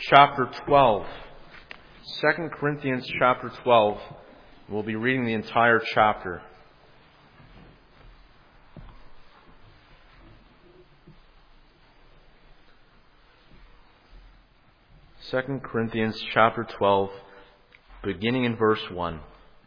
chapter 12. 2 Corinthians chapter 12. We'll be reading the entire chapter. Second Corinthians chapter 12, beginning in verse 1.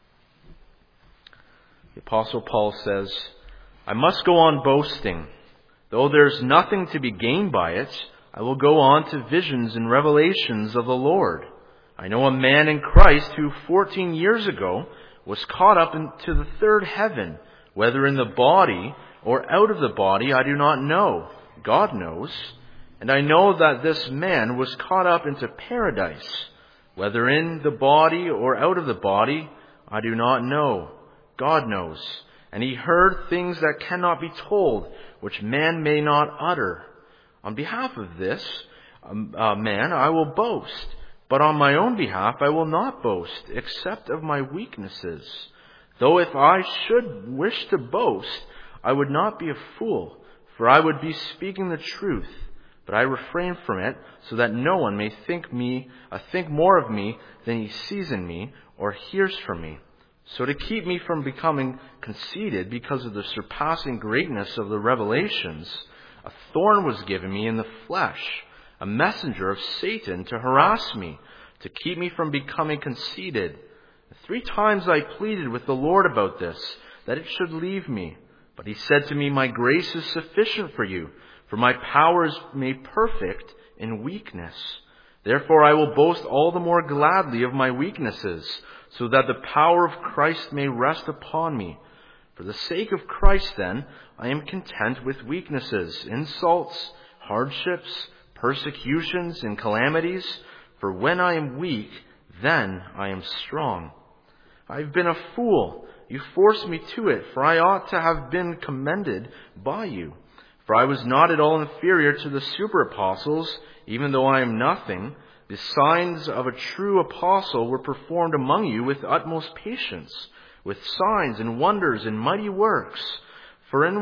The Apostle Paul says, I must go on boasting. Though there's nothing to be gained by it, I will go on to visions and revelations of the Lord. I know a man in Christ who 14 years ago was caught up into the third heaven, whether in the body or out of the body, I do not know. God knows. And I know that this man was caught up into paradise, whether in the body or out of the body, I do not know. God knows. And he heard things that cannot be told, which man may not utter. On behalf of this man I will boast, but on my own behalf I will not boast, except of my weaknesses. Though if I should wish to boast, I would not be a fool, for I would be speaking the truth. But I refrain from it, so that no one may think more of me than he sees in me or hears from me. So to keep me from becoming conceited because of the surpassing greatness of the revelations, a thorn was given me in the flesh, a messenger of Satan to harass me, to keep me from becoming conceited. 3 times I pleaded with the Lord about this, that it should leave me. But he said to me, my grace is sufficient for you, for my power is made perfect in weakness. Therefore I will boast all the more gladly of my weaknesses, so that the power of Christ may rest upon me. For the sake of Christ, then, I am content with weaknesses, insults, hardships, persecutions, and calamities. For when I am weak, then I am strong. I have been a fool. You forced me to it, for I ought to have been commended by you. For I was not at all inferior to the super apostles, even though I am nothing. The signs of a true apostle were performed among you with utmost patience, with signs and wonders and mighty works. For in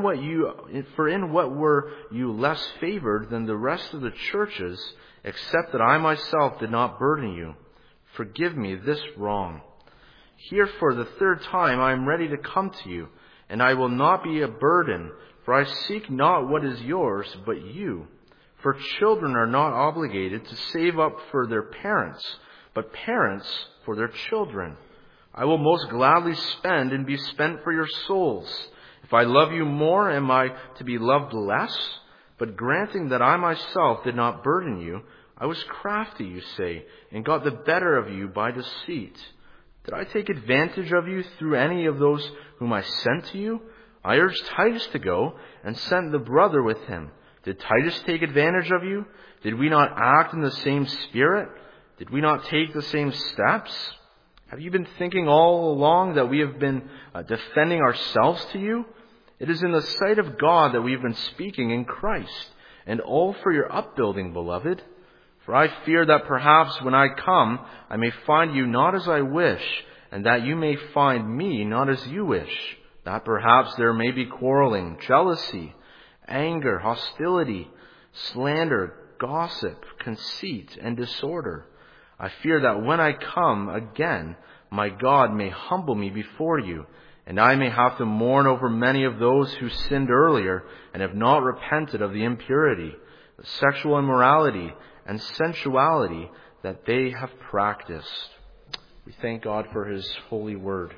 what were you less favored than the rest of the churches, except that I myself did not burden you? Forgive me this wrong. Here for the 3rd time I am ready to come to you, and I will not be a burden, for I seek not what is yours, but you. For children are not obligated to save up for their parents, but parents for their children. I will most gladly spend and be spent for your souls. If I love you more, am I to be loved less? But granting that I myself did not burden you, I was crafty, you say, and got the better of you by deceit. Did I take advantage of you through any of those whom I sent to you? I urged Titus to go and sent the brother with him. Did Titus take advantage of you? Did we not act in the same spirit? Did we not take the same steps? Have you been thinking all along that we have been defending ourselves to you? It is in the sight of God that we have been speaking in Christ, and all for your upbuilding, beloved. For I fear that perhaps when I come, I may find you not as I wish, and that you may find me not as you wish. That perhaps there may be quarreling, jealousy, anger, hostility, slander, gossip, conceit, and disorder. I fear that when I come again, my God may humble me before you, and I may have to mourn over many of those who sinned earlier and have not repented of the impurity, the sexual immorality, and sensuality that they have practiced. We thank God for His holy word.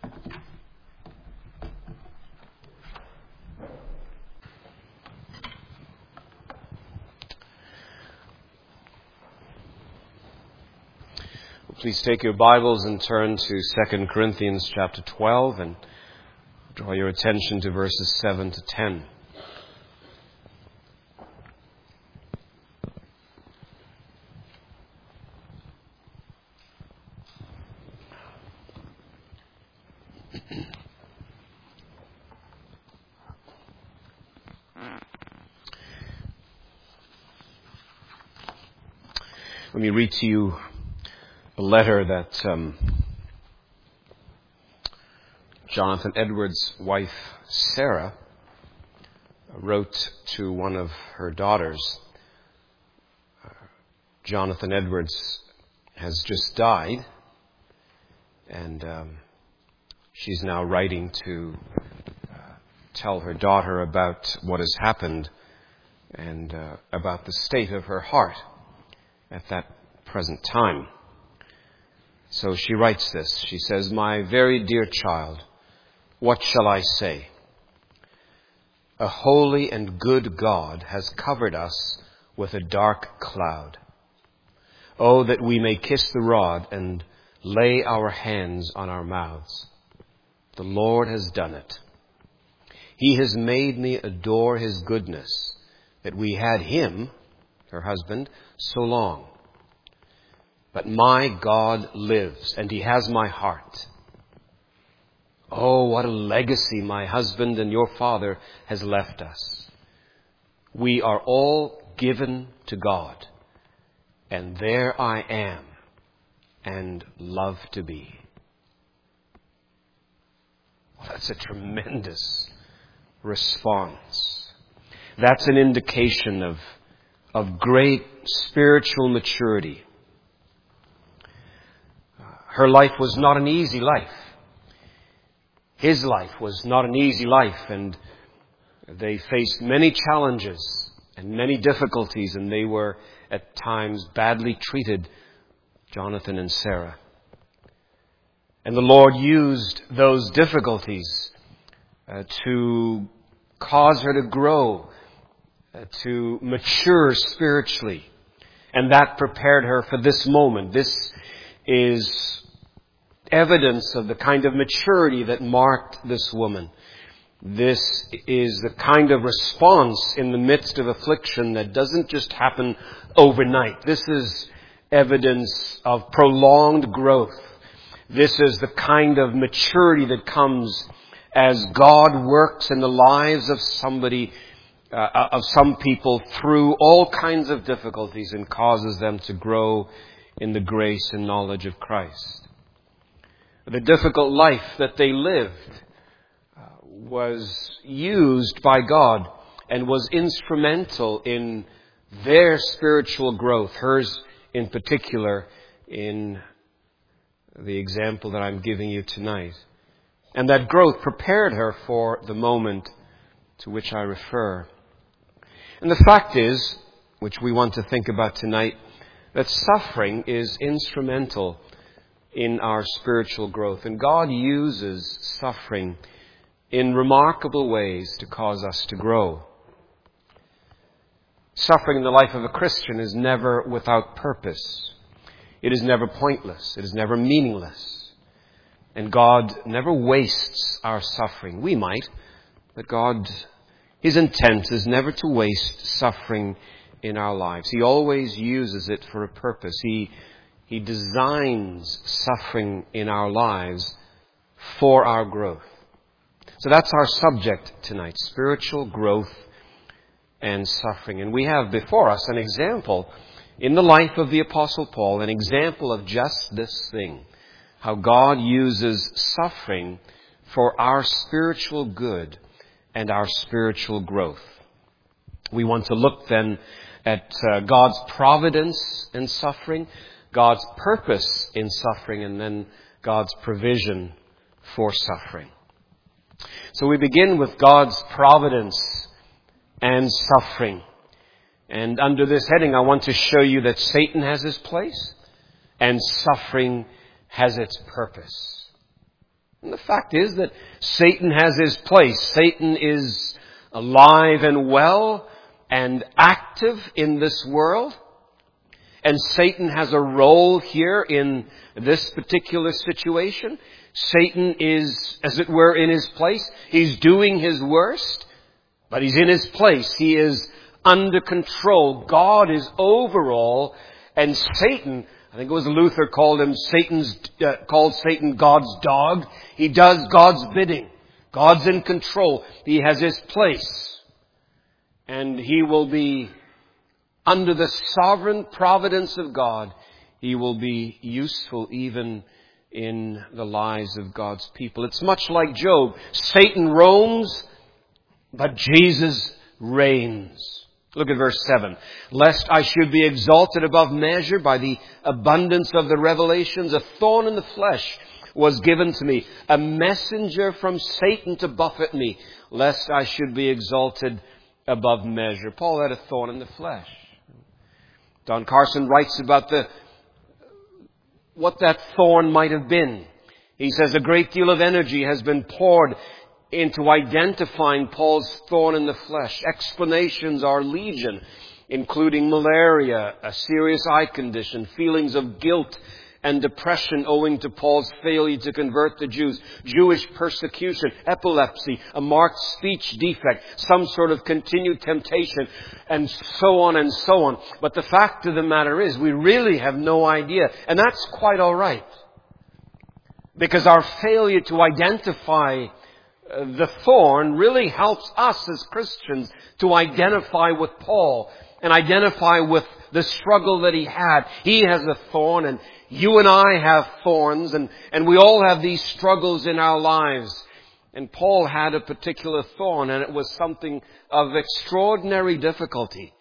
Please take your Bibles and turn to 2 Corinthians chapter 12 and draw your attention to verses 7 to 10. Let me read to you a letter that Jonathan Edwards' wife, Sarah, wrote to one of her daughters Jonathan Edwards has just died, and she's now writing to tell her daughter about what has happened and about the state of her heart at that present time. So she writes this. She says, "My very dear child, what shall I say? A holy and good God has covered us with a dark cloud. Oh, that we may kiss the rod and lay our hands on our mouths. The Lord has done it. He has made me adore His goodness, that we had Him," her husband, "so long. But my God lives, and He has my heart. Oh, what a legacy my husband and your father has left us. We are all given to God, and there I am, and love to be." Well, that's a tremendous response. That's an indication of great spiritual maturity. Her life was not an easy life. His life was not an easy life, and they faced many challenges and many difficulties, and they were at times badly treated, Jonathan and Sarah. And the Lord used those difficulties to cause her to grow, to mature spiritually. And that prepared her for this moment. This is evidence of the kind of maturity that marked this woman. This is the kind of response in the midst of affliction that doesn't just happen overnight. This is evidence of prolonged growth. This is the kind of maturity that comes as God works in the lives of of some people through all kinds of difficulties and causes them to grow in the grace and knowledge of Christ. The difficult life that they lived was used by God and was instrumental in their spiritual growth, hers in particular, in the example that I'm giving you tonight. And that growth prepared her for the moment to which I refer. And the fact is, which we want to think about tonight, that suffering is instrumental in our spiritual growth. And God uses suffering in remarkable ways to cause us to grow. Suffering in the life of a Christian is never without purpose. It is never pointless. It is never meaningless. And God never wastes our suffering. We might, but God, His intent is never to waste suffering in our lives. He always uses it for a purpose. He designs suffering in our lives for our growth. So that's our subject tonight, spiritual growth and suffering. And we have before us an example in the life of the Apostle Paul, an example of just this thing, how God uses suffering for our spiritual good and our spiritual growth. We want to look then at God's providence in suffering, God's purpose in suffering, and then God's provision for suffering. So we begin with God's providence and suffering. And under this heading, I want to show you that Satan has his place and suffering has its purpose. And the fact is that Satan has his place. Satan is alive and well and active in this world. And Satan has a role here in this particular situation. Satan is, as it were, in his place. He's doing his worst, but he's in his place. He is under control. God is over all, and Satan, I think it was Luther called Satan God's dog. He does God's bidding. God's in control. He has his place. And he will be, under the sovereign providence of God, he will be useful even in the lives of God's people. It's much like Job. Satan roams, but Jesus reigns. Look at verse 7. Lest I should be exalted above measure by the abundance of the revelations, a thorn in the flesh was given to me, a messenger from Satan to buffet me, lest I should be exalted above measure. Paul had a thorn in the flesh. Don Carson writes about what that thorn might have been. He says a great deal of energy has been poured into identifying Paul's thorn in the flesh. Explanations are legion, including malaria, a serious eye condition, feelings of guilt and depression owing to Paul's failure to convert the Jews, Jewish persecution, epilepsy, a marked speech defect, some sort of continued temptation, and so on and so on. But the fact of the matter is, we really have no idea. And that's quite all right. Because our failure to identify the thorn really helps us as Christians to identify with Paul and identify with the struggle that he had. He has a thorn, and you and I have thorns, and we all have these struggles in our lives. And Paul had a particular thorn, and it was something of extraordinary difficulty.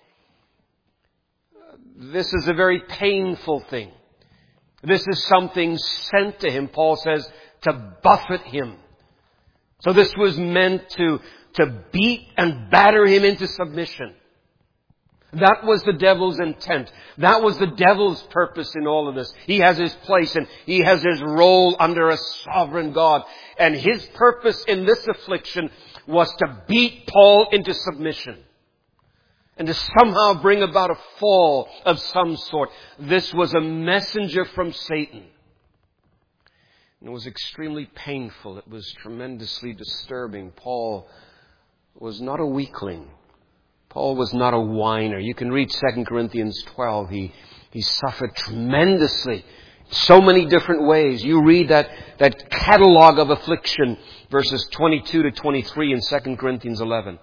This is a very painful thing. This is something sent to him, Paul says, to buffet him. So this was meant to beat and batter him into submission. That was the devil's intent. That was the devil's purpose in all of this. He has his place and he has his role under a sovereign God. And his purpose in this affliction was to beat Paul into submission and to somehow bring about a fall of some sort. This was a messenger from Satan. And it was extremely painful. It was tremendously disturbing. Paul was not a weakling. Paul was not a whiner. You can read 2 Corinthians 12. He suffered tremendously. So many different ways. You read that catalog of affliction, verses 22 to 23 in 2 Corinthians 11.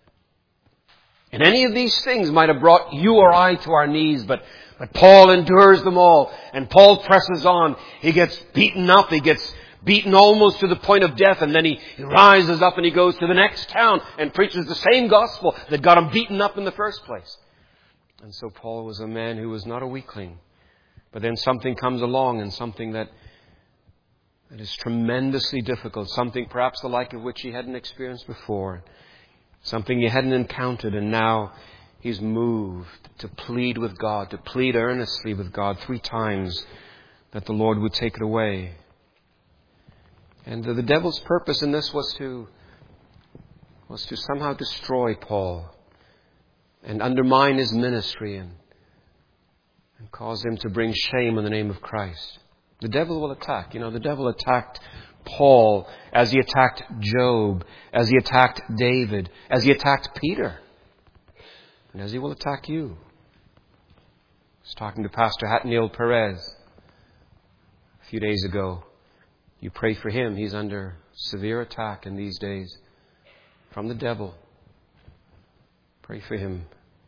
And any of these things might have brought you or I to our knees, but Paul endures them all. And Paul presses on. He gets beaten up. He gets beaten almost to the point of death. And then he rises up and he goes to the next town and preaches the same gospel that got him beaten up in the first place. And so Paul was a man who was not a weakling. But then something comes along, and something that is tremendously difficult. Something perhaps the like of which he hadn't experienced before. Something he hadn't encountered, and now he's moved to plead with God, to plead earnestly with God 3 times that the Lord would take it away. And the devil's purpose in this was to somehow destroy Paul and undermine his ministry and cause him to bring shame on the name of Christ. The devil will attack. You know, the devil attacked Paul as he attacked Job, as he attacked David, as he attacked Peter, and as he will attack you. I was talking to Pastor Hatniel Perez a few days ago. You pray for him. He's under severe attack in these days from the devil. Pray for him.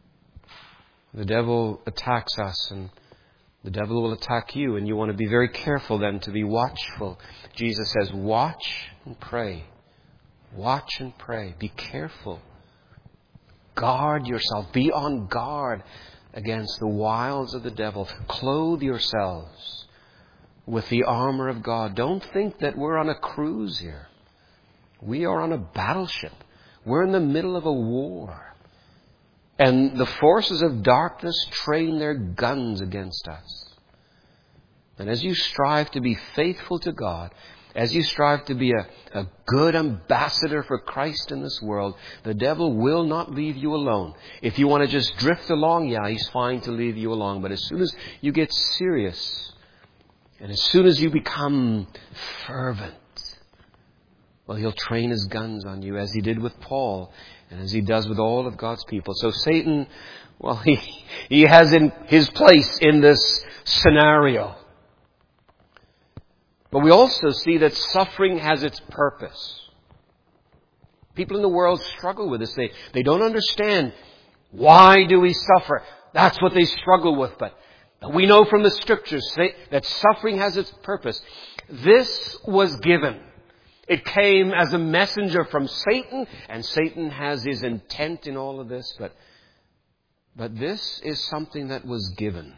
The devil attacks us, and the devil will attack you, and you want to be very careful then to be watchful. Jesus says, watch and pray. Watch and pray. Be careful. Guard yourself. Be on guard against the wiles of the devil. Clothe yourselves with the armor of God. Don't think that we're on a cruise here. We are on a battleship. We're in the middle of a war. And the forces of darkness train their guns against us. And as you strive to be faithful to God, as you strive to be a good ambassador for Christ in this world, the devil will not leave you alone. If you want to just drift along, yeah, he's fine to leave you along. But as soon as you get serious, and as soon as you become fervent, well, he'll train his guns on you, as he did with Paul, and as he does with all of God's people. So Satan, well, he has in his place in this scenario. But we also see that suffering has its purpose. People in the world struggle with this. They don't understand, why do we suffer? That's what they struggle with. But we know from the Scriptures that suffering has its purpose. This was given. It came as a messenger from Satan, and Satan has his intent in all of this. But But this is something that was given.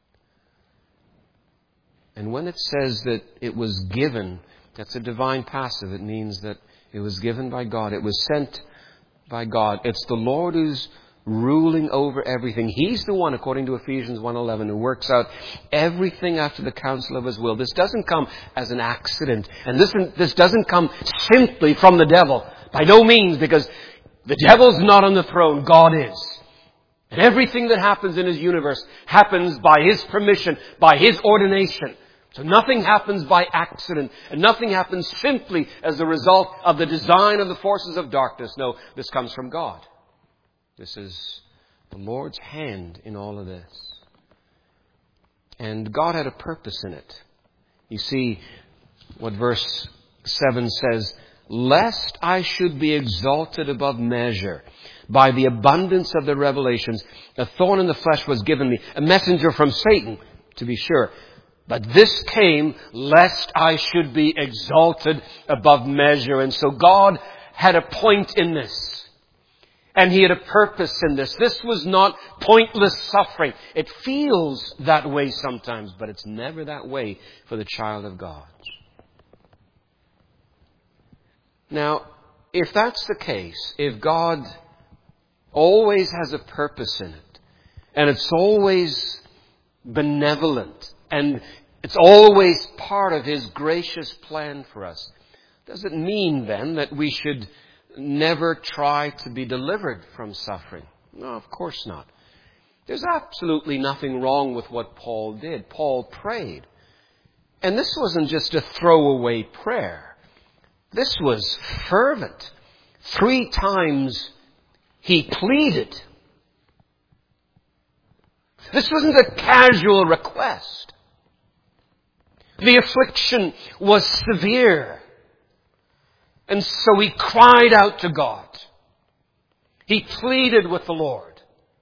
And when it says that it was given, that's a divine passive. It means that it was given by God. It was sent by God. It's the Lord who's ruling over everything. He's the one, according to Ephesians 1:11, who works out everything after the counsel of His will. This doesn't come as an accident. And this doesn't come simply from the devil. By no means, because the devil's not on the throne. God is. And everything that happens in His universe happens by His permission, by His ordination. So nothing happens by accident, and nothing happens simply as a result of the design of the forces of darkness. No, this comes from God. This is the Lord's hand in all of this. And God had a purpose in it. You see what verse 7 says, "Lest I should be exalted above measure by the abundance of the revelations, a thorn in the flesh was given me, a messenger from Satan, to be sure. But this came lest I should be exalted above measure." And so God had a point in this. And He had a purpose in this. This was not pointless suffering. It feels that way sometimes, but it's never that way for the child of God. Now, if that's the case, if God always has a purpose in it, and it's always benevolent, and it's always part of His gracious plan for us, does it mean then that we should never try to be delivered from suffering? No, of course not. There's absolutely nothing wrong with what Paul did. Paul prayed. And this wasn't just a throwaway prayer. This was fervent. 3 times he pleaded. This wasn't a casual request. The affliction was severe. And so he cried out to God. He pleaded with the Lord.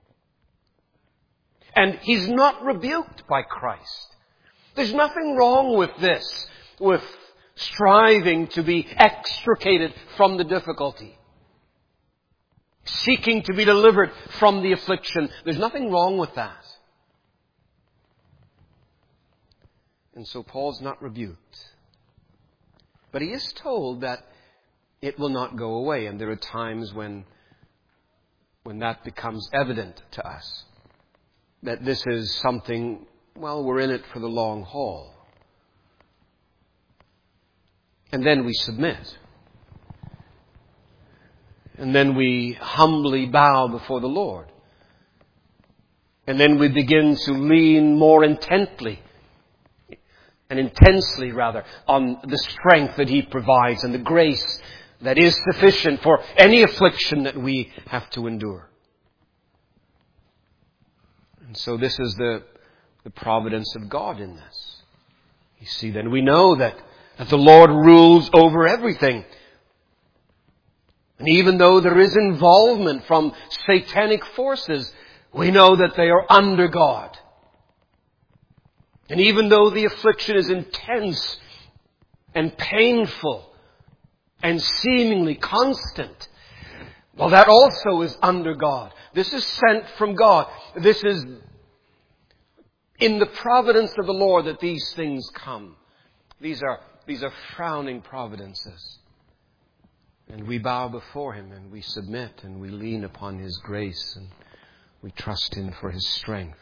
And he's not rebuked by Christ. There's nothing wrong with this, with striving to be extricated from the difficulty, seeking to be delivered from the affliction. There's nothing wrong with that. And so Paul's not rebuked. But he is told that it will not go away. And there are times when that becomes evident to us. That this is something, well, we're in it for the long haul. And then we submit. And then we humbly bow before the Lord. And then we begin to lean more intently and intensely, rather, on the strength that He provides and the grace that is sufficient for any affliction that we have to endure. And so this is the providence of God in this. You see, then we know that the Lord rules over everything. And even though there is involvement from satanic forces, we know that they are under God. And even though the affliction is intense and painful and seemingly constant, well, that also is under God. This is sent from God. This is in the providence of the Lord that these things come. These are frowning providences. And we bow before Him and we submit and we lean upon His grace and we trust Him for His strength.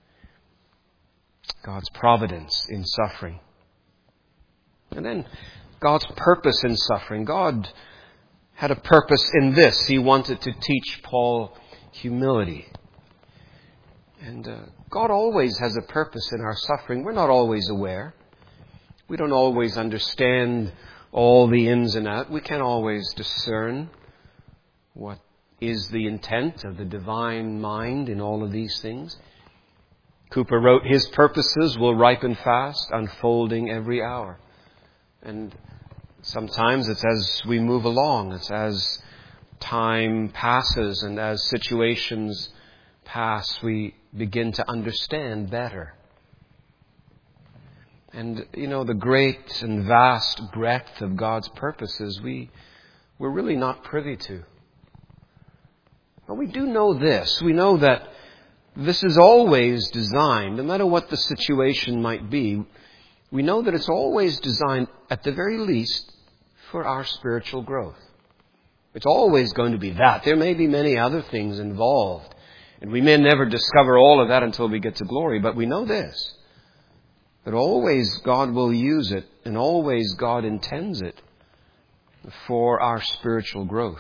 God's providence in suffering. And then God's purpose in suffering. God had a purpose in this. He wanted to teach Paul humility. And God always has a purpose in our suffering. We're not always aware. We don't always understand all the ins and outs. We can't always discern what is the intent of the divine mind in all of these things. Cooper wrote, "His purposes will ripen fast, unfolding every hour." And sometimes it's as we move along, it's as time passes and as situations pass, we begin to understand better. And, the great and vast breadth of God's purposes, we're really not privy to. But we do know this. We know that this is always designed, no matter what the situation might be, we know that it's always designed, at the very least, for our spiritual growth. It's always going to be that. There may be many other things involved, and we may never discover all of that until we get to glory, but we know this, that always God will use it, and always God intends it for our spiritual growth.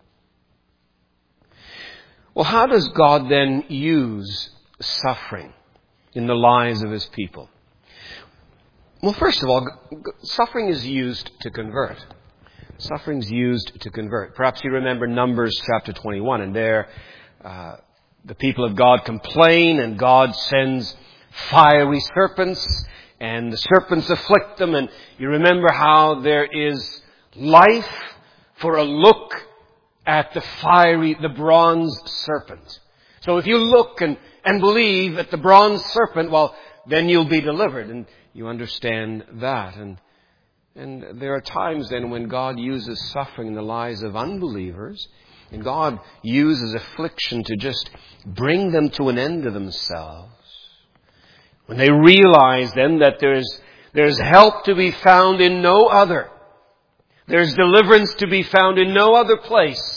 Well, how does God then use suffering in the lives of His people? Well, first of all, suffering is used to convert. Suffering is used to convert. Perhaps you remember Numbers chapter 21, and there the people of God complain, and God sends fiery serpents, and the serpents afflict them, and you remember how there is life for a look at the bronze serpent. So if you look and believe at the bronze serpent, well, then you'll be delivered. And you understand that. And there are times then when God uses suffering in the lives of unbelievers, and God uses affliction to just bring them to an end of themselves. When they realize then that there's help to be found in no other. There's deliverance to be found in no other place.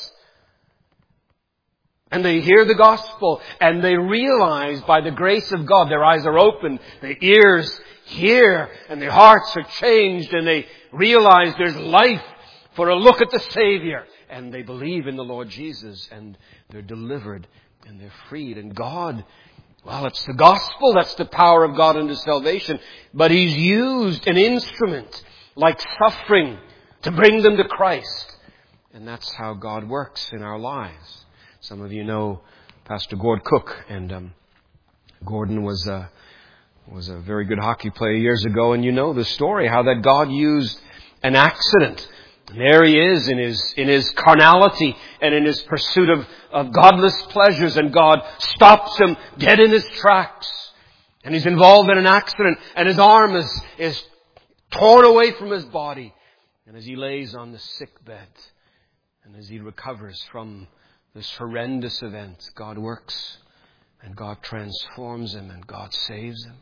And they hear the gospel, and they realize by the grace of God, their eyes are opened, their ears hear, and their hearts are changed, and they realize there's life for a look at the Savior. And they believe in the Lord Jesus, and they're delivered, and they're freed. And God, well, it's the gospel, that's the power of God unto salvation. But He's used an instrument like suffering to bring them to Christ. And that's how God works in our lives. Some of you know Pastor Gord Cook, and Gordon was a very good hockey player years ago, and you know the story, how that God used an accident. And there he is in his carnality and in his pursuit of godless pleasures, and God stops him dead in his tracks. And he's involved in an accident, and his arm is torn away from his body. And as he lays on the sick bed, and as he recovers from this horrendous event, God works, and God transforms him, and God saves him.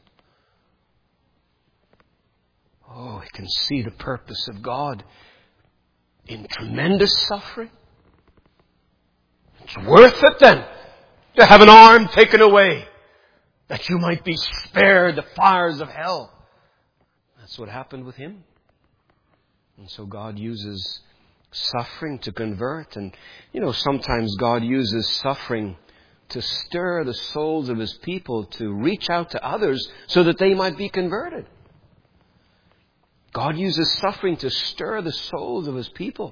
Oh, he can see the purpose of God in tremendous suffering. It's worth it then to have an arm taken away, that you might be spared the fires of hell. That's what happened with him. And so God uses suffering to convert. And, sometimes God uses suffering to stir the souls of His people to reach out to others so that they might be converted. God uses suffering to stir the souls of His people,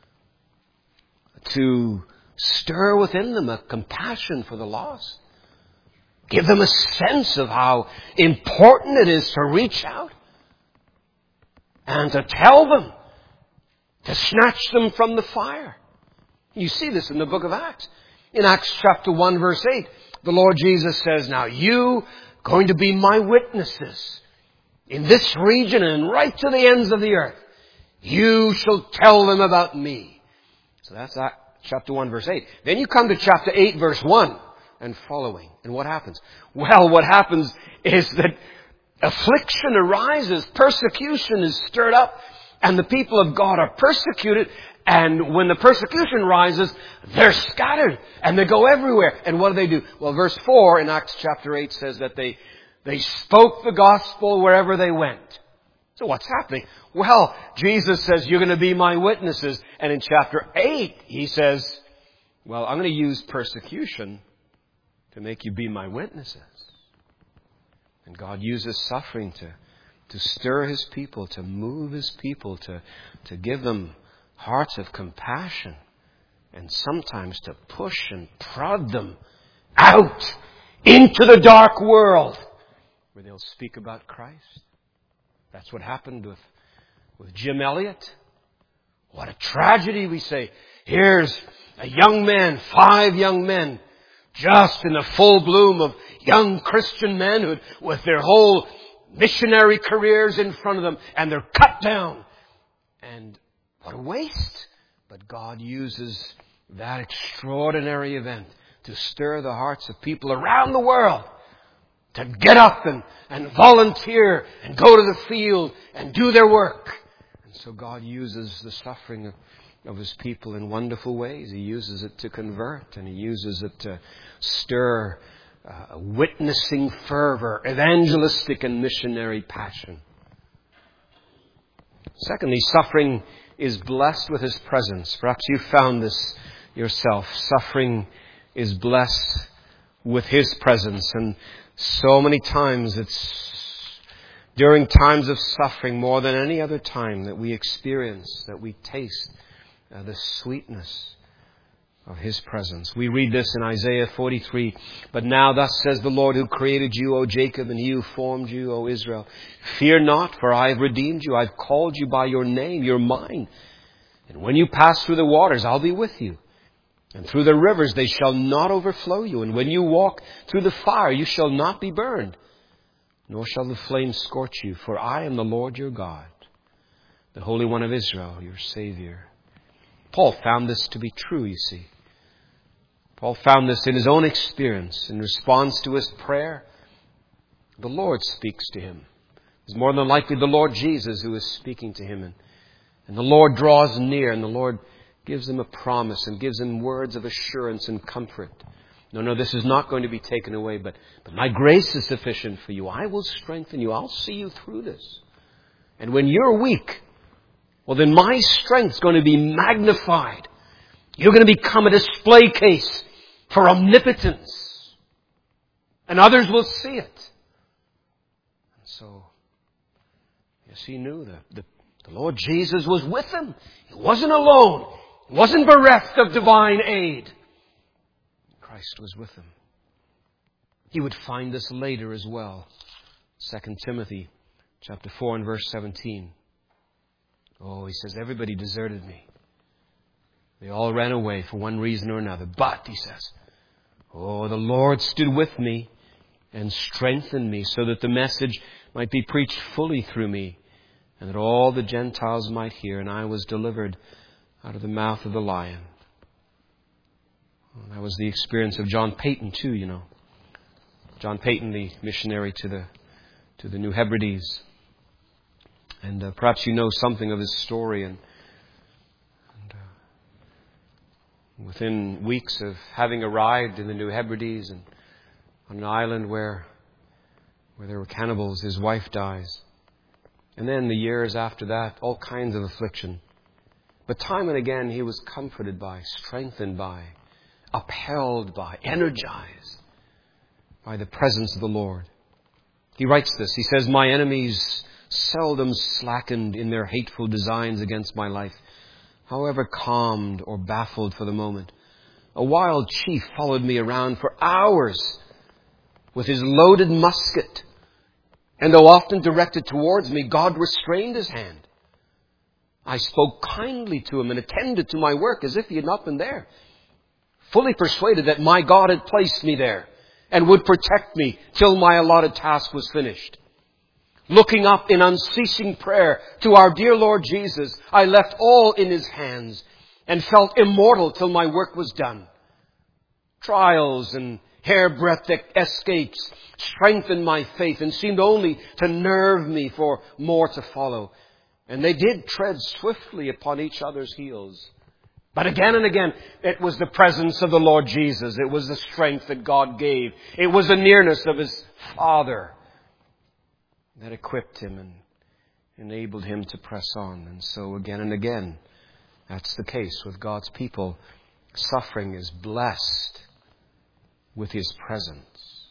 to stir within them a compassion for the lost. Give them a sense of how important it is to reach out and to tell them, to snatch them from the fire. You see this in the book of Acts. In Acts chapter 1 verse 8, the Lord Jesus says, "Now you going to be my witnesses in this region and right to the ends of the earth. You shall tell them about me." So that's chapter 1 verse 8. Then you come to chapter 8 verse 1 and following. And what happens? Well, what happens is that affliction arises, persecution is stirred up, and the people of God are persecuted. And when the persecution rises, they're scattered and they go everywhere. And what do? Well, verse 4 in Acts chapter 8 says that they spoke the gospel wherever they went. So what's happening? Well, Jesus says, "You're going to be my witnesses." And in chapter 8, He says, "Well, I'm going to use persecution to make you be my witnesses." And God uses suffering to stir His people, to move His people, to give them hearts of compassion, and sometimes to push and prod them out into the dark world where they'll speak about Christ. That's what happened with Jim Elliot. What a tragedy, we say. Here's a young man, 5 young men, just in the full bloom of young Christian manhood, with their whole missionary careers in front of them, and they're cut down. And what a waste. But God uses that extraordinary event to stir the hearts of people around the world to get up and volunteer and go to the field and do their work. And so God uses the suffering of His people in wonderful ways. He uses it to convert, and He uses it to stir witnessing fervor, evangelistic and missionary passion. Secondly, suffering is blessed with His presence. Perhaps you found this yourself. Suffering is blessed with His presence. And so many times it's during times of suffering more than any other time that we experience, that we taste the sweetness of His presence. We read this in Isaiah 43. But now thus says the Lord who created you, O Jacob, and He who formed you, O Israel. Fear not, for I have redeemed you. I've called you by your name. You're mine. And when you pass through the waters, I'll be with you. And through the rivers, they shall not overflow you. And when you walk through the fire, you shall not be burned, nor shall the flame scorch you. For I am the Lord your God, the Holy One of Israel, your Savior. Paul found this to be true, you see. Paul found this in his own experience. In response to his prayer, the Lord speaks to him. It's more than likely the Lord Jesus who is speaking to him. And the Lord draws near, and the Lord gives him a promise and gives him words of assurance and comfort. No, this is not going to be taken away, but my grace is sufficient for you. I will strengthen you. I'll see you through this. And when you're weak, well, then my strength's going to be magnified. You're going to become a display case for omnipotence. And others will see it. And so, yes, he knew the Lord Jesus was with him. He wasn't alone. He wasn't bereft of divine aid. Christ was with him. He would find this later as well. 2 Timothy chapter 4 and verse 17. Oh, he says, everybody deserted me. They all ran away for one reason or another. But, he says, oh, the Lord stood with me and strengthened me so that the message might be preached fully through me and that all the Gentiles might hear. And I was delivered out of the mouth of the lion. Well, that was the experience of John Paton too, you know. John Paton, the missionary to the New Hebrides. And perhaps you know something of his story. And within weeks of having arrived in the New Hebrides and on an island where there were cannibals, his wife dies. And then the years after that, all kinds of affliction. But time and again, he was comforted by, strengthened by, upheld by, energized by the presence of the Lord. He writes this. He says, my enemies seldom slackened in their hateful designs against my life, however calmed or baffled for the moment. A wild chief followed me around for hours with his loaded musket. And though often directed towards me, God restrained his hand. I spoke kindly to him and attended to my work as if he had not been there, fully persuaded that my God had placed me there and would protect me till my allotted task was finished. Looking up in unceasing prayer to our dear Lord Jesus, I left all in his hands and felt immortal till my work was done. Trials and hairbreadth escapes strengthened my faith and seemed only to nerve me for more to follow. And they did tread swiftly upon each other's heels. But again and again, it was the presence of the Lord Jesus. It was the strength that God gave. It was the nearness of his Father that equipped him and enabled him to press on. And so again and again, that's the case with God's people. Suffering is blessed with his presence.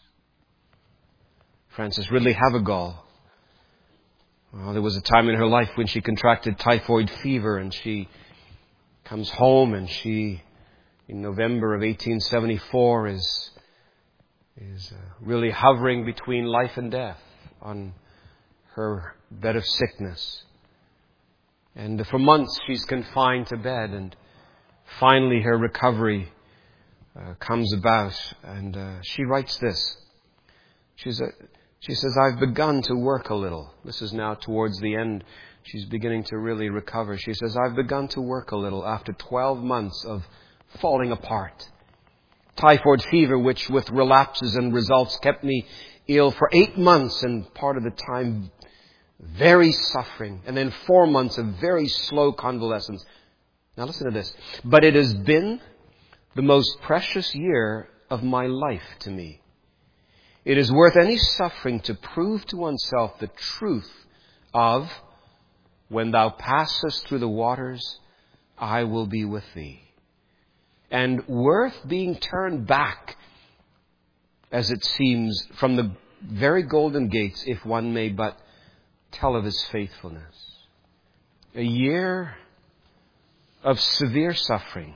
Frances Ridley Havergal, well, there was a time in her life when she contracted typhoid fever, and she comes home and she, in November of 1874, is really hovering between life and death on her bed of sickness. And for months she's confined to bed, and finally her recovery comes about, and she writes this. She says, I've begun to work a little. This is now towards the end. She's beginning to really recover. She says, I've begun to work a little after 12 months of falling apart. typhoid fever, which with relapses and results kept me ill for 8 months, and part of the time very suffering, and then 4 months of very slow convalescence. Now listen to this. But it has been the most precious year of my life to me. It is worth any suffering to prove to oneself the truth of, when thou passest through the waters, I will be with thee. And worth being turned back, as it seems, from the very golden gates, if one may but tell of his faithfulness. A year of severe suffering,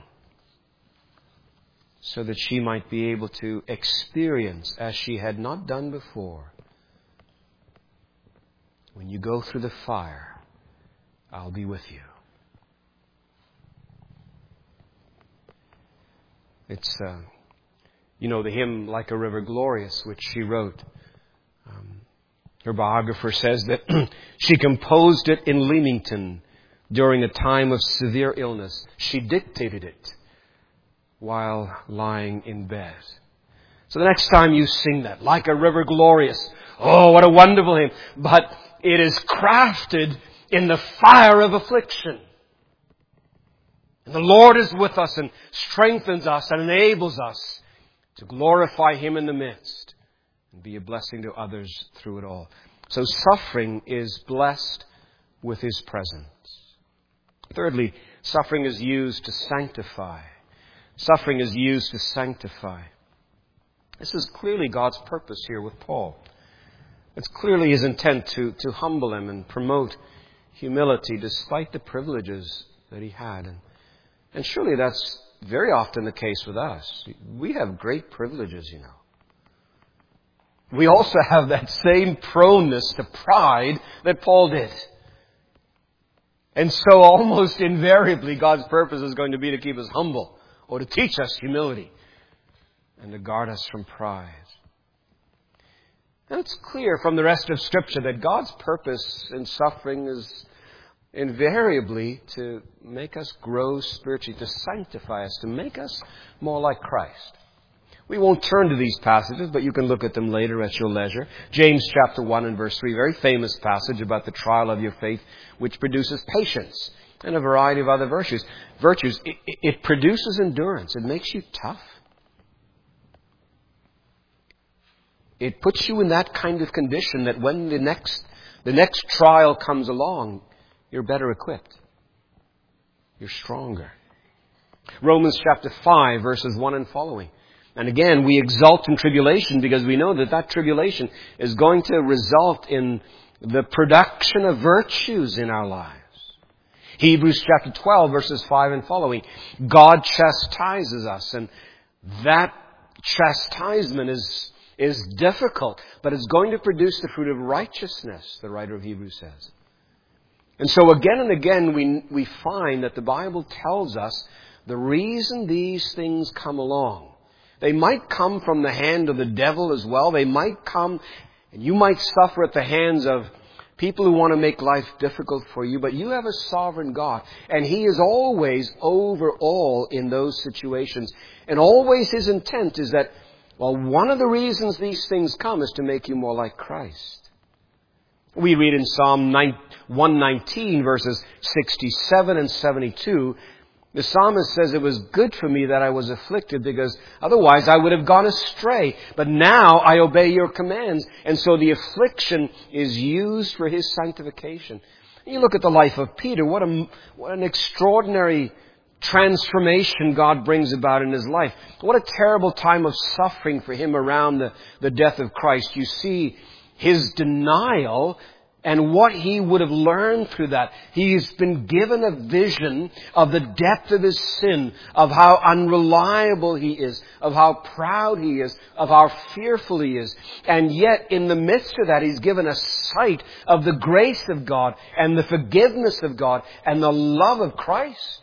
so that she might be able to experience, as she had not done before, when you go through the fire, I'll be with you. It's, the hymn Like a River Glorious, which she wrote. Her biographer says that she composed it in Leamington during a time of severe illness. She dictated it while lying in bed. So the next time you sing that, Like a River Glorious, oh, what a wonderful hymn. But it is crafted in the fire of affliction. And the Lord is with us and strengthens us and enables us to glorify Him in the midst and be a blessing to others through it all. So suffering is blessed with His presence. Thirdly, suffering is used to sanctify. Suffering is used to sanctify. This is clearly God's purpose here with Paul. It's clearly His intent to humble him and promote humility despite the privileges that he had. And surely that's very often the case with us. We have great privileges, We also have that same proneness to pride that Paul did. And so almost invariably God's purpose is going to be to keep us humble, or to teach us humility, and to guard us from pride. And it's clear from the rest of Scripture that God's purpose in suffering is invariably to make us grow spiritually, to sanctify us, to make us more like Christ. We won't turn to these passages, but you can look at them later at your leisure. James chapter 1 and verse 3, very famous passage about the trial of your faith, which produces patience and a variety of other virtues. It produces endurance. It makes you tough. It puts you in that kind of condition that when the next trial comes along, you're better equipped. You're stronger. Romans chapter 5, verses 1 and following. And again, we exult in tribulation because we know that tribulation is going to result in the production of virtues in our lives. Hebrews chapter 12, verses 5 and following. God chastises us, and that chastisement is difficult, but it's going to produce the fruit of righteousness, the writer of Hebrews says. And so again and again we find that the Bible tells us the reason these things come along. They might come from the hand of the devil as well. They might come, and you might suffer at the hands of people who want to make life difficult for you, but you have a sovereign God, and He is always over all in those situations. And always His intent is that, one of the reasons these things come is to make you more like Christ. We read in Psalm 119, verses 67 and 72, the psalmist says, it was good for me that I was afflicted, because otherwise I would have gone astray. But now I obey your commands. And so the affliction is used for His sanctification. You look at the life of Peter. What an extraordinary transformation God brings about in his life. What a terrible time of suffering for him around the death of Christ. You see his denial and what he would have learned through that. He's been given a vision of the depth of his sin, of how unreliable he is, of how proud he is, of how fearful he is. And yet, in the midst of that, he's given a sight of the grace of God and the forgiveness of God and the love of Christ.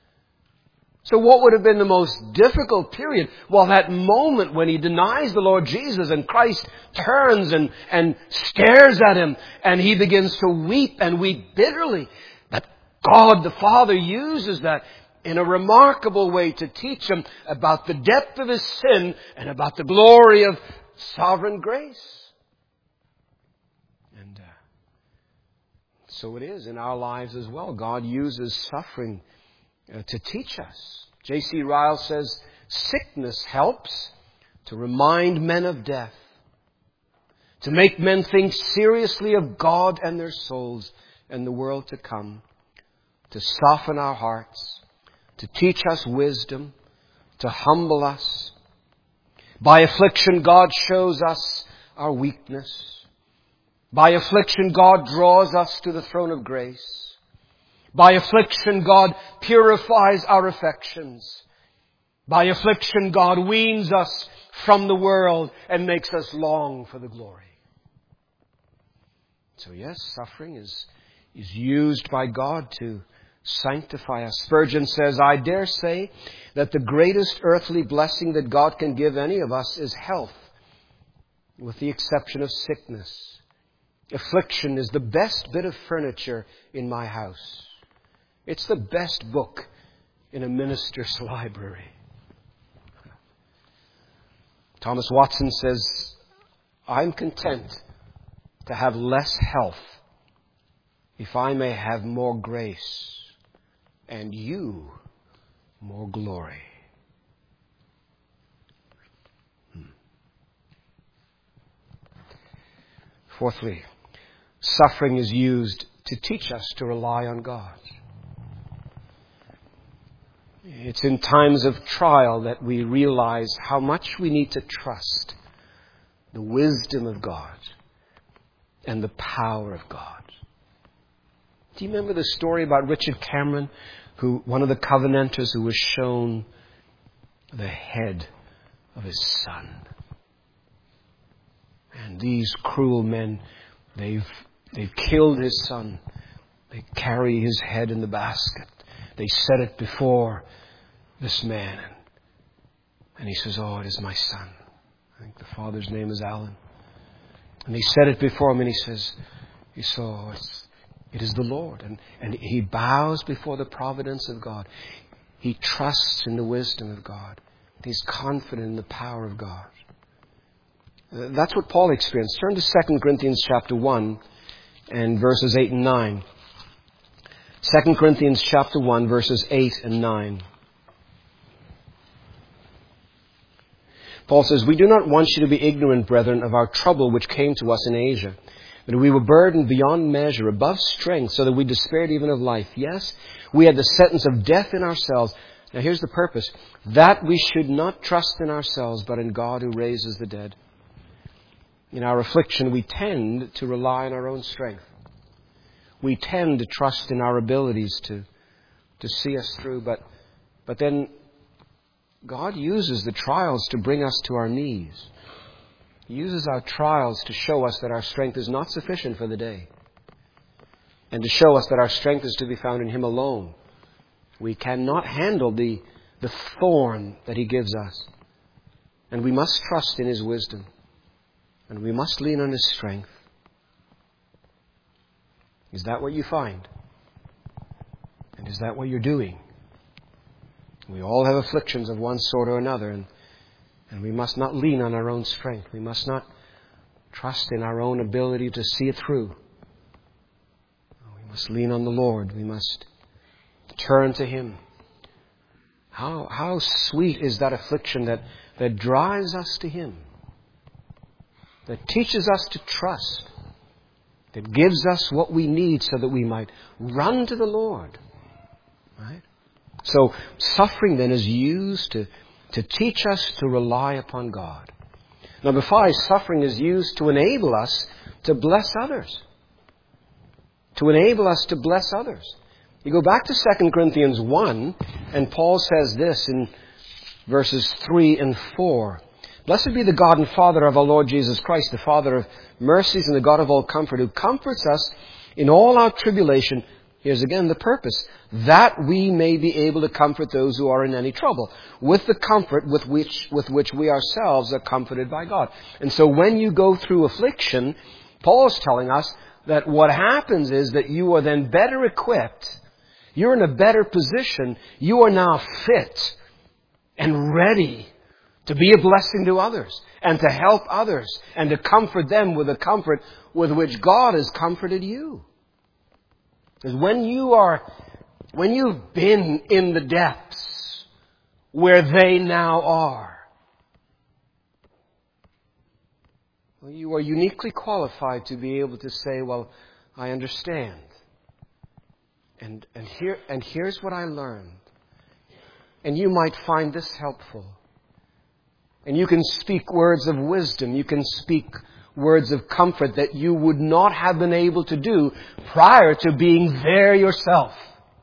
So what would have been the most difficult period? Well, that moment when he denies the Lord Jesus and Christ turns and stares at him and he begins to weep and weep bitterly. But God the Father uses that in a remarkable way to teach him about the depth of his sin and about the glory of sovereign grace. And so it is in our lives as well. God uses suffering to teach us. J.C. Ryle says, sickness helps to remind men of death, to make men think seriously of God and their souls and the world to come, to soften our hearts, to teach us wisdom, to humble us. By affliction, God shows us our weakness. By affliction, God draws us to the throne of grace. By affliction, God purifies our affections. By affliction, God weans us from the world and makes us long for the glory. So yes, suffering is used by God to sanctify us. Spurgeon says, I dare say that the greatest earthly blessing that God can give any of us is health, with the exception of sickness. Affliction is the best bit of furniture in my house. It's the best book in a minister's library. Thomas Watson says, I'm content to have less health if I may have more grace and you more glory. Fourthly, suffering is used to teach us to rely on God. It's in times of trial that we realize how much we need to trust the wisdom of God and the power of God. Do you remember the story about Richard Cameron, one of the Covenanters who was shown the head of his son? And these cruel men, they've killed his son. They carry his head in the basket. They set it before this man. And he says, oh, it is my son. I think the father's name is Alan. And he set it before him and he says, it is the Lord. And he bows before the providence of God. He trusts in the wisdom of God. He's confident in the power of God. That's what Paul experienced. Turn to 2 Corinthians chapter 1 and verses 8 and 9. 2 Corinthians chapter 1, verses 8 and 9. Paul says, we do not want you to be ignorant, brethren, of our trouble which came to us in Asia. That we were burdened beyond measure, above strength, so that we despaired even of life. Yes, we had the sentence of death in ourselves. Now here's the purpose. That we should not trust in ourselves, but in God who raises the dead. In our affliction, we tend to rely on our own strength. We tend to trust in our abilities to see us through. But then God uses the trials to bring us to our knees. He uses our trials to show us that our strength is not sufficient for the day. And to show us that our strength is to be found in Him alone. We cannot handle the thorn that He gives us. And we must trust in His wisdom. And we must lean on His strength. Is that what you find? And is that what you're doing? We all have afflictions of one sort or another, and we must not lean on our own strength. We must not trust in our own ability to see it through. We must lean on the Lord. We must turn to Him. How sweet is that affliction that drives us to Him, that teaches us to trust, that gives us what we need so that we might run to the Lord. Right? So suffering then is used to teach us to rely upon God. Number 5, suffering is used to enable us to bless others. To enable us to bless others. You go back to 2 Corinthians 1, and Paul says this in verses 3 and 4. Blessed be the God and Father of our Lord Jesus Christ, the Father of mercies and the God of all comfort, who comforts us in all our tribulation. Here's again the purpose, that we may be able to comfort those who are in any trouble, with the comfort with which we ourselves are comforted by God. And so when you go through affliction, Paul is telling us that what happens is that you are then better equipped, You're in a better position. You are now fit and ready to be a blessing to others and to help others and to comfort them with the comfort with which God has comforted you. Because when you've been in the depths where they now are, well, you are uniquely qualified to be able to say, well, I understand. And here's what I learned. And you might find this helpful. And you can speak words of wisdom. You can speak words of comfort that you would not have been able to do prior to being there yourself.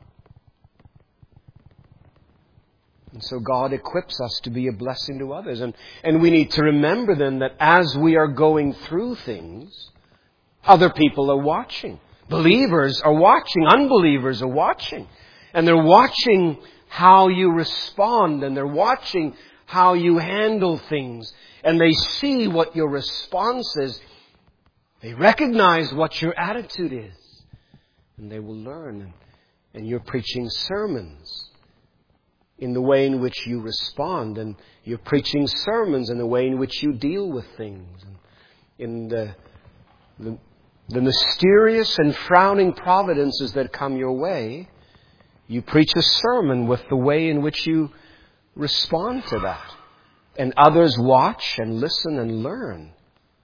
And so God equips us to be a blessing to others. And we need to remember then that as we are going through things, other people are watching. Believers are watching. Unbelievers are watching. And they're watching how you respond. And they're watching how you handle things. And they see what your response is. They recognize what your attitude is. And they will learn. And you're preaching sermons in the way in which you respond. And you're preaching sermons in the way in which you deal with things. And in the mysterious and frowning providences that come your way, you preach a sermon with the way in which you respond to that. And others watch and listen and learn.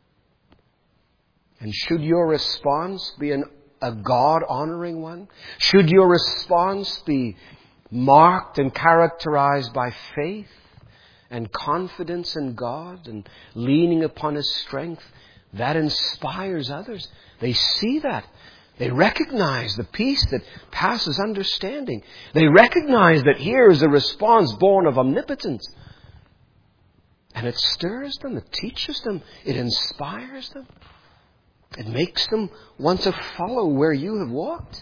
And should your response be a God-honoring one? Should your response be marked and characterized by faith and confidence in God and leaning upon His strength, that inspires others. They see that. They recognize the peace that passes understanding. They recognize that here is a response born of omnipotence. And it stirs them, it teaches them, it inspires them. It makes them want to follow where you have walked.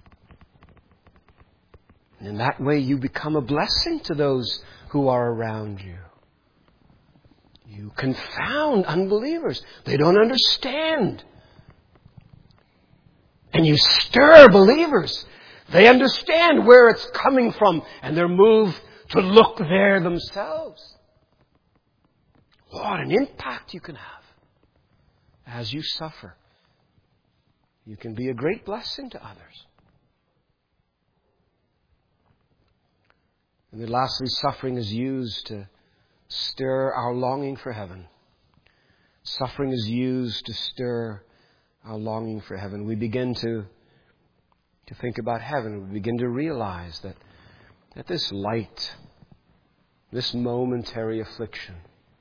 And in that way you become a blessing to those who are around you. You confound unbelievers. They don't understand. And you stir believers. They understand where it's coming from and they're moved to look there themselves. What an impact you can have as you suffer. You can be a great blessing to others. And then lastly, suffering is used to stir our longing for heaven. Suffering is used to stir our longing for heaven. We begin to think about heaven. We begin to realize that this light, this momentary affliction,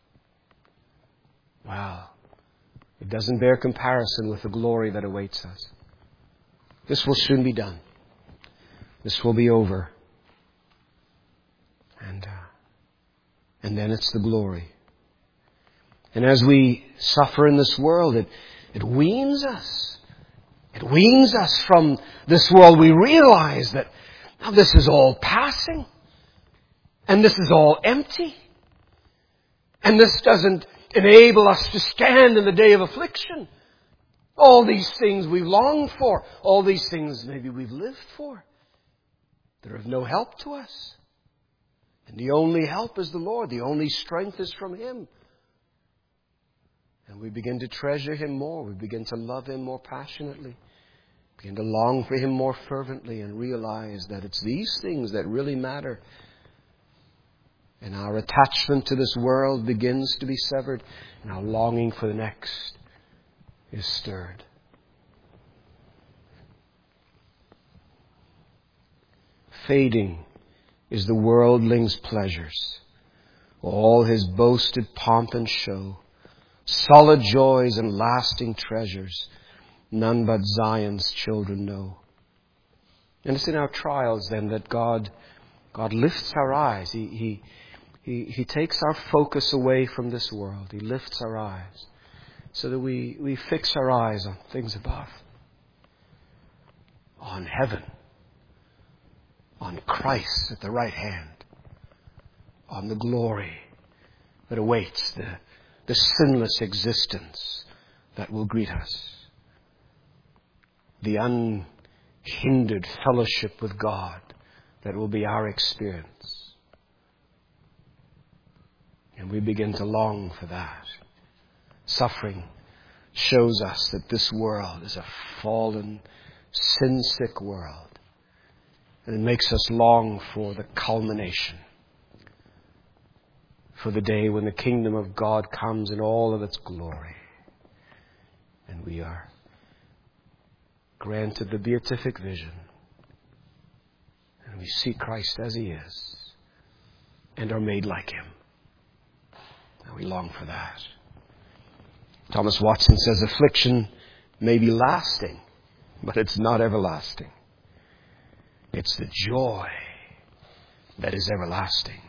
wow, it doesn't bear comparison with the glory that awaits us. This will soon be done. This will be over. And then it's the glory. And as we suffer in this world, it weans us. It weans us from this world. We realize that now this is all passing. And this is all empty. And this doesn't enable us to stand in the day of affliction. All these things we've longed for. All these things maybe we've lived for. They're of no help to us. And the only help is the Lord. The only strength is from Him. And we begin to treasure Him more. We begin to love Him more passionately. Begin to long for Him more fervently and realize that it's these things that really matter. And our attachment to this world begins to be severed. And our longing for the next is stirred. Fading is the worldling's pleasures, all his boasted pomp and show, solid joys and lasting treasures, none but Zion's children know. And it's in our trials then that God lifts our eyes. He takes our focus away from this world. He lifts our eyes so that we fix our eyes on things above, on heaven, on Christ at the right hand, on the glory that awaits, the sinless existence that will greet us, the hindered fellowship with God that will be our experience. And we begin to long for that. Suffering shows us that this world is a fallen, sin-sick world. And it makes us long for the culmination, for the day when the kingdom of God comes in all of its glory. And we are granted the beatific vision. And we see Christ as He is and are made like Him. And we long for that. Thomas Watson says affliction may be lasting, but it's not everlasting. It's the joy that is everlasting.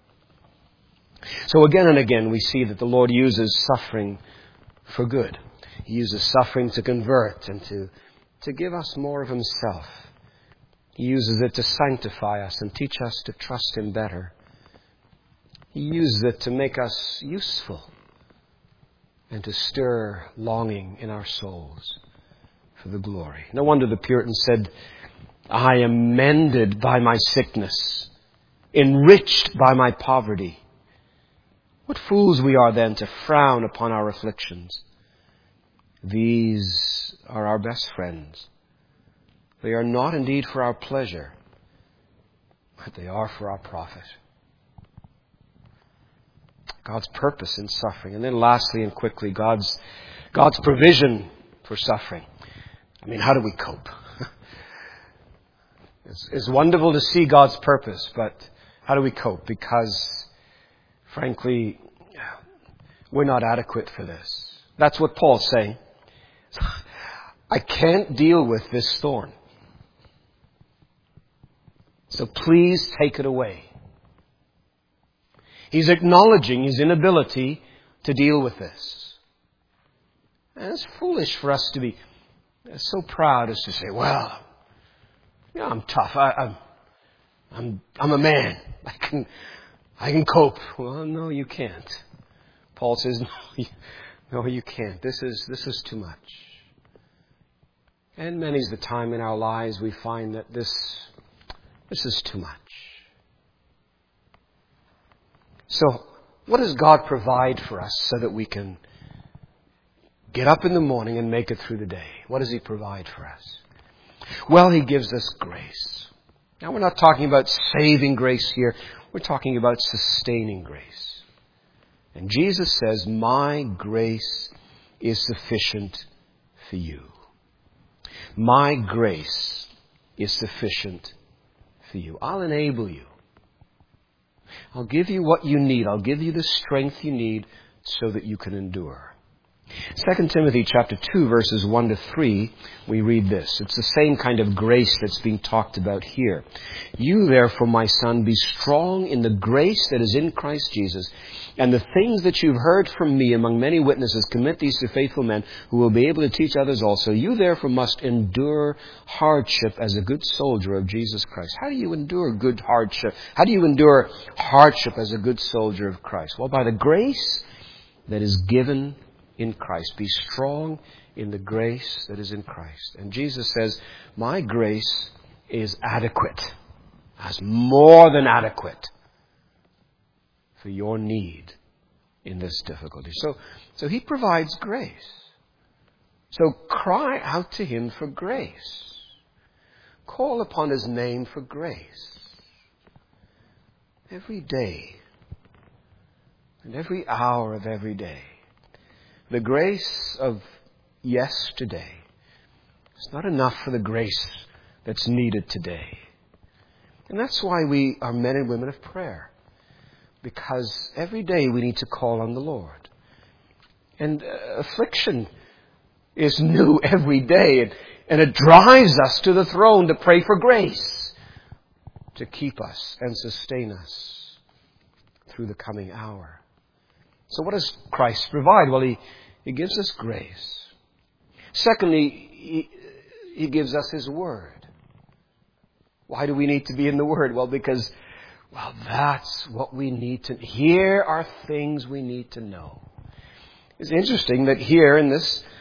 So again and again we see that the Lord uses suffering for good. He uses suffering to convert and to give us more of Himself. He uses it to sanctify us and teach us to trust Him better. He uses it to make us useful and to stir longing in our souls for the glory. No wonder the Puritans said, I am mended by my sickness, enriched by my poverty. What fools we are then to frown upon our afflictions. These are our best friends. They are not indeed for our pleasure, but they are for our profit. God's purpose in suffering. And then lastly and quickly, God's provision for suffering. I mean, how do we cope? It's wonderful to see God's purpose, but how do we cope? Because, frankly, we're not adequate for this. That's what Paul's saying. I can't deal with this thorn. So please take it away. He's acknowledging his inability to deal with this. And it's foolish for us to be so proud as to say, well, yeah, I'm tough. I'm a man. I can cope. Well, no, you can't. Paul says, no, you can't. This is too much. And many's the time in our lives we find that this is too much. So, what does God provide for us so that we can get up in the morning and make it through the day? What does He provide for us? Well, He gives us grace. Now, we're not talking about saving grace here. We're talking about sustaining grace. And Jesus says, my grace is sufficient for you. My grace is sufficient for you. I'll enable you. I'll give you what you need. I'll give you the strength you need so that you can endure. 2 Timothy chapter 2, verses 1 to 3, we read this. It's the same kind of grace that's being talked about here. You, therefore, my son, be strong in the grace that is in Christ Jesus. And the things that you've heard from me among many witnesses, commit these to faithful men who will be able to teach others also. You, therefore, must endure hardship as a good soldier of Jesus Christ. How do you endure good hardship? How do you endure hardship as a good soldier of Christ? Well, by the grace that is given in Christ. Be strong in the grace that is in Christ. And Jesus says, my grace is adequate, as more than adequate for your need in this difficulty. So He provides grace. So cry out to Him for grace. Call upon His name for grace. Every day and every hour of every day. The grace of yesterday is not enough for the grace that's needed today. And that's why we are men and women of prayer. Because every day we need to call on the Lord. And affliction is new every day. And it drives us to the throne to pray for grace to keep us and sustain us through the coming hour. So what does Christ provide? Well, He gives us grace. Secondly, He gives us His Word. Why do we need to be in the Word? Well, because, that's what we need to... Here are things we need to know. It's interesting that here in this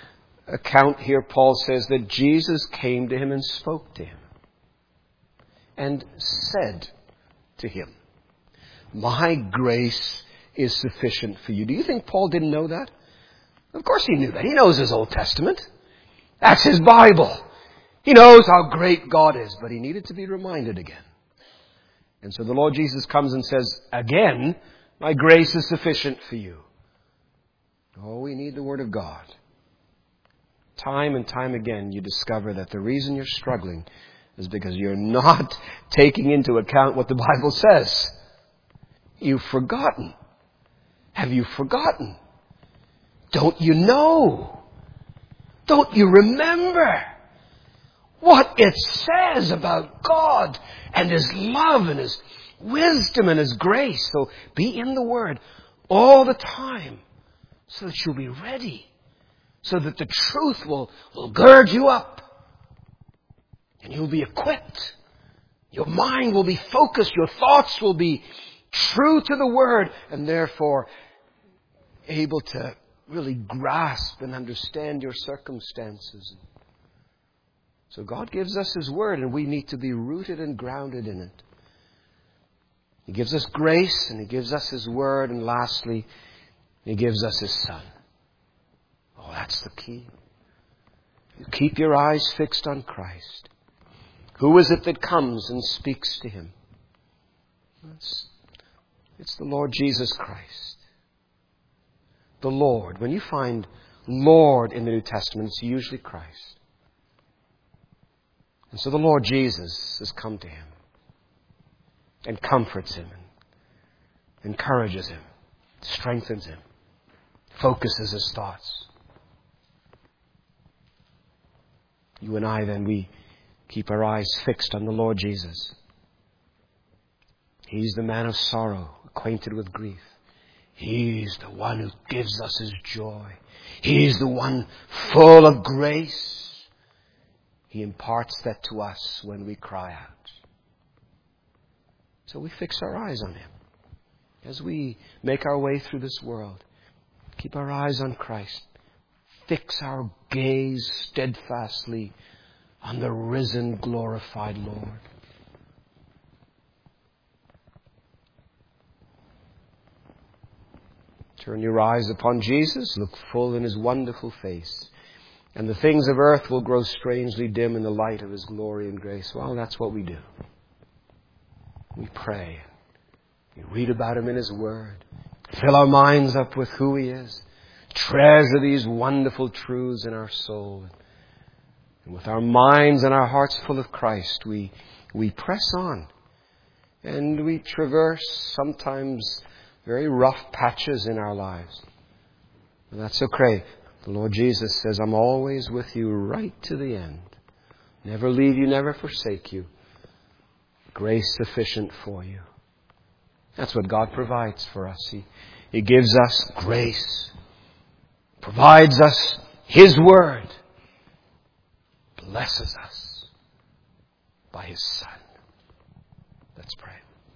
account here, Paul says that Jesus came to him and spoke to him and said to him, "My grace is sufficient for you." Do you think Paul didn't know that? Of course he knew that. He knows his Old Testament. That's his Bible. He knows how great God is, but he needed to be reminded again. And so the Lord Jesus comes and says, again, "My grace is sufficient for you." Oh, we need the Word of God. Time and time again, you discover that the reason you're struggling is because you're not taking into account what the Bible says. You've forgotten. Have you forgotten? Don't you know? Don't you remember what it says about God and His love and His wisdom and His grace? So be in the Word all the time so that you'll be ready, so that the truth will gird you up and you'll be equipped. Your mind will be focused. Your thoughts will be true to the Word and therefore able to really grasp and understand your circumstances. So God gives us His Word and we need to be rooted and grounded in it. He gives us grace and He gives us His Word, and lastly, He gives us His Son. Oh, that's the key. You keep your eyes fixed on Christ. Who is it that comes and speaks to him? It's the Lord Jesus Christ. The Lord. When you find Lord in the New Testament, it's usually Christ. And so the Lord Jesus has come to him and comforts him and encourages him, strengthens him, focuses his thoughts. You and I, then, we keep our eyes fixed on the Lord Jesus. He's the man of sorrow, acquainted with grief. He's the one who gives us His joy. He's the one full of grace. He imparts that to us when we cry out. So we fix our eyes on Him. As we make our way through this world, keep our eyes on Christ. Fix our gaze steadfastly on the risen, glorified Lord. Turn your eyes upon Jesus, look full in His wonderful face, and the things of earth will grow strangely dim in the light of His glory and grace. Well, that's what we do. We pray. We read about Him in His Word. Fill our minds up with who He is. Treasure these wonderful truths in our soul. And with our minds and our hearts full of Christ, we press on. And we traverse sometimes very rough patches in our lives. And that's okay. The Lord Jesus says, "I'm always with you right to the end. Never leave you, never forsake you. Grace sufficient for you." That's what God provides for us. He gives us grace. Provides us His Word. Blesses us by His Son. Let's pray.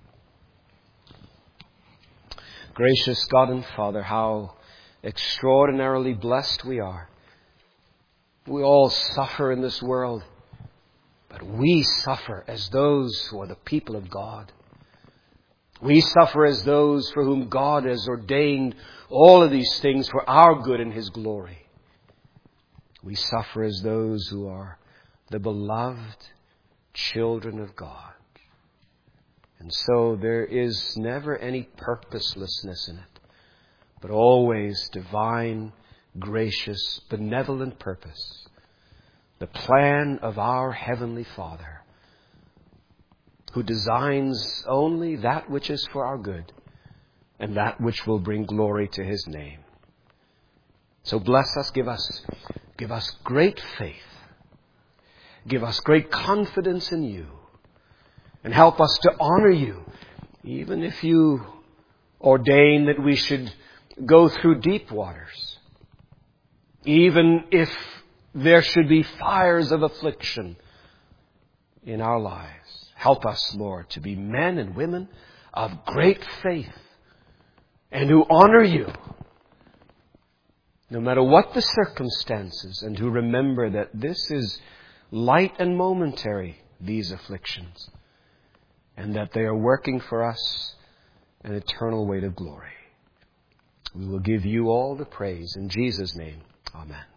Gracious God and Father, how extraordinarily blessed we are. We all suffer in this world, but we suffer as those who are the people of God. We suffer as those for whom God has ordained all of these things for our good and His glory. We suffer as those who are the beloved children of God. And so there is never any purposelessness in it, but always divine, gracious, benevolent purpose. The plan of our Heavenly Father, who designs only that which is for our good and that which will bring glory to His name. So bless us, give us great faith. Give us great confidence in You. And help us to honor You, even if You ordain that we should go through deep waters. Even if there should be fires of affliction in our lives. Help us, Lord, to be men and women of great faith and who honor You no matter what the circumstances, and to remember that this is light and momentary, these afflictions, and that they are working for us an eternal weight of glory. We will give you all the praise in Jesus' name. Amen.